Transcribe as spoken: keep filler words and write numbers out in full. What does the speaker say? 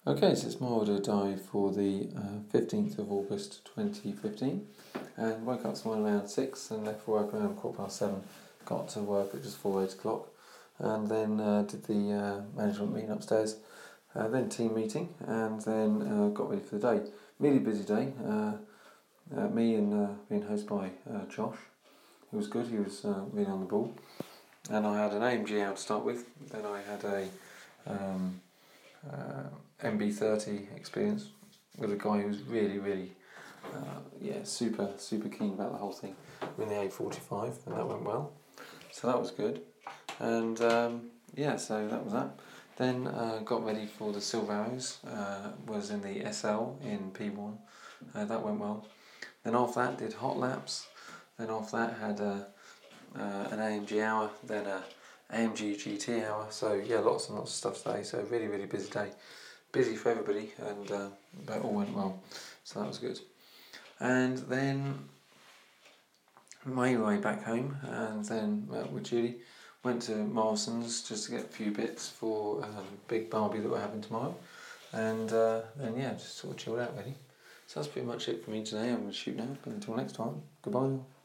Okay, so it's my order dive for the uh, fifteenth of August twenty fifteen, and woke up this morning around six and left for work around quarter past seven. Got to work at just before eight o'clock, and then uh, did the uh, management meeting upstairs, uh, then team meeting, and then uh, got ready for the day. Really busy day. Uh, uh, me and uh, being hosted by uh, Josh, who was good. He was uh, really on the ball, and I had an A M G out to start with. Then I had a um, uh, M B thirty experience with a guy who was really, really, uh, yeah, super, super keen about the whole thing with the A forty-five, and that went well. So that was good. And um, yeah, so that was that. Then uh, got ready for the Silver Arrows, uh, was in the S L in P one, uh, that went well. Then after that did hot laps, then after that had a, uh, an A M G hour, then a A M G G T hour, so yeah, lots and lots of stuff today, so really, really busy day. Busy for everybody, and uh, that all went well, so that was good. And then made my way back home, and then uh, with Judy, went to Morrison's just to get a few bits for um, big barbie that we're having tomorrow, and uh, then yeah, just sort of chilled out really. So that's pretty much it for me today. I'm going to shoot now, but until next time, goodbye.